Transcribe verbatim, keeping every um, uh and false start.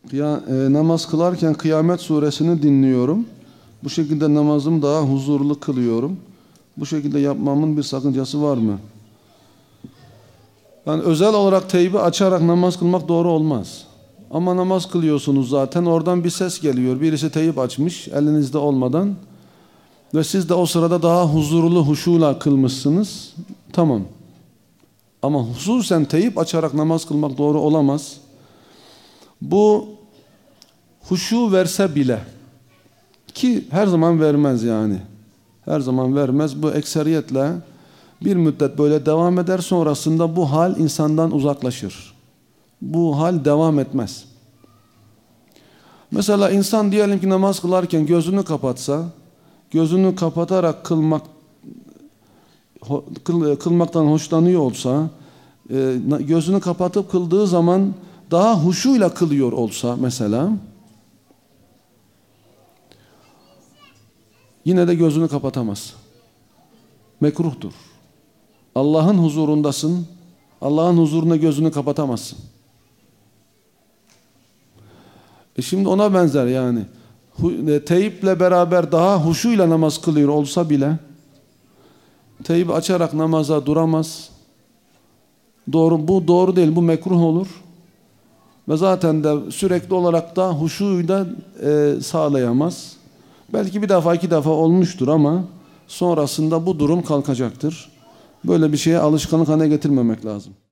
Ya, e, namaz kılarken Kıyamet Suresini dinliyorum. Bu şekilde namazımı daha huzurlu kılıyorum. Bu şekilde yapmamın bir sakıncası var mı? Yani özel olarak teybi açarak namaz kılmak doğru olmaz. Ama namaz kılıyorsunuz zaten, oradan bir ses geliyor. Birisi teyip açmış elinizde olmadan ve siz de o sırada daha huzurlu, huşuyla kılmışsınız. Tamam. Ama hususen teyip açarak namaz kılmak doğru olamaz. Bu huşu verse bile, ki her zaman vermez yani. Her zaman vermez. Bu ekseriyetle bir müddet böyle devam eder. Sonrasında bu hal insandan uzaklaşır. Bu hal devam etmez. Mesela insan diyelim ki namaz kılarken gözünü kapatsa, gözünü kapatarak kılmak kıl, kılmaktan hoşlanıyor olsa, e, gözünü kapatıp kıldığı zaman daha huşuyla kılıyor olsa mesela, yine de gözünü kapatamaz. Mekruhtur. Allah'ın huzurundasın. Allah'ın huzuruna gözünü kapatamazsın. E şimdi ona benzer yani. Teyiple beraber daha huşuyla namaz kılıyor olsa bile teyip açarak namaza duramaz. Doğru, bu doğru değil. Bu mekruh olur. Ve zaten de sürekli olarak da huşuyu da e, sağlayamaz. Belki bir defa iki defa olmuştur ama sonrasında bu durum kalkacaktır. Böyle bir şeye alışkanlık haline getirmemek lazım.